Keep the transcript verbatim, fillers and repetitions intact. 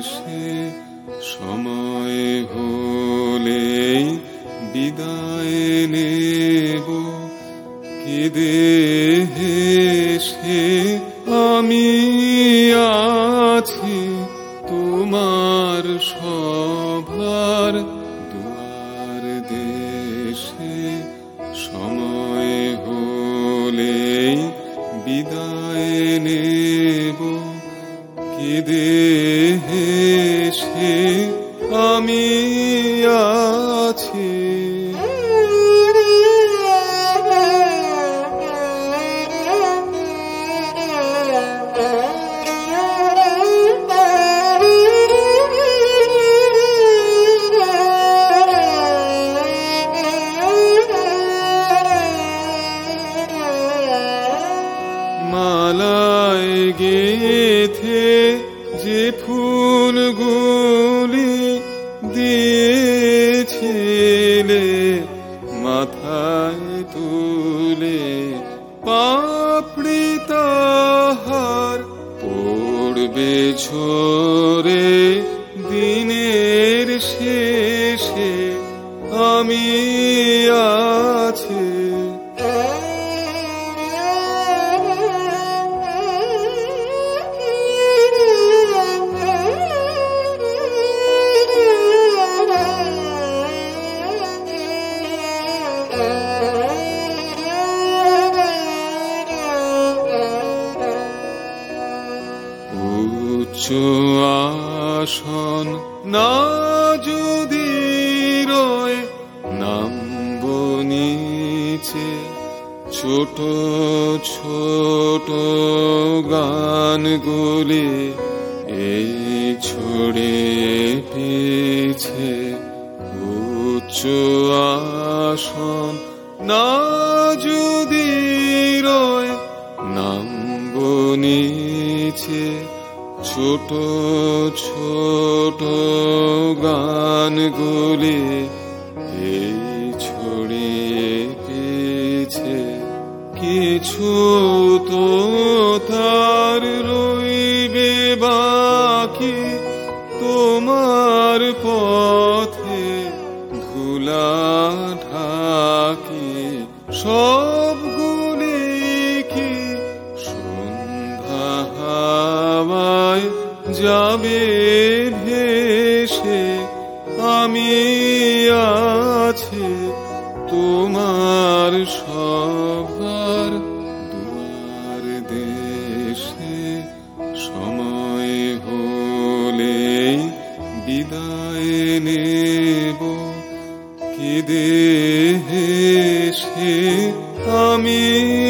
দেশে সময় হলে বিদায় নেব কেঁদে হেসে আমি আছি তোমার সভার দুয়ার দেশে সময় হলে বিদায় নেব কেঁদে হেসে আমি আছি মালায় গেথে যে ফুলগুলি দিয়েছিলে মাথায় তুলে পাপড়ি তাহার পড়বে ঝরে দিনের শেষে আমি আছি উচ্চ আসন না যদি রয় নামব নিচে ছোট ছোট গানগুলি এই ছড়িয়ে পিছে উচ্চ আসন না যদি রয় নামব নিচে ছোট ছোট গানগুলি এই ছড়িয়ে পিছে কিছু তো তার রইবে বাকি তোমার পথে ধুলা ঢাকি সবগুলি কি সন্ধ্যা হাওয়ায় যাবে ভেসে আমি আছি তোমার সভার দুয়ার দেশে সময় হলে বিদায় নেব কেঁদে হেসে আমি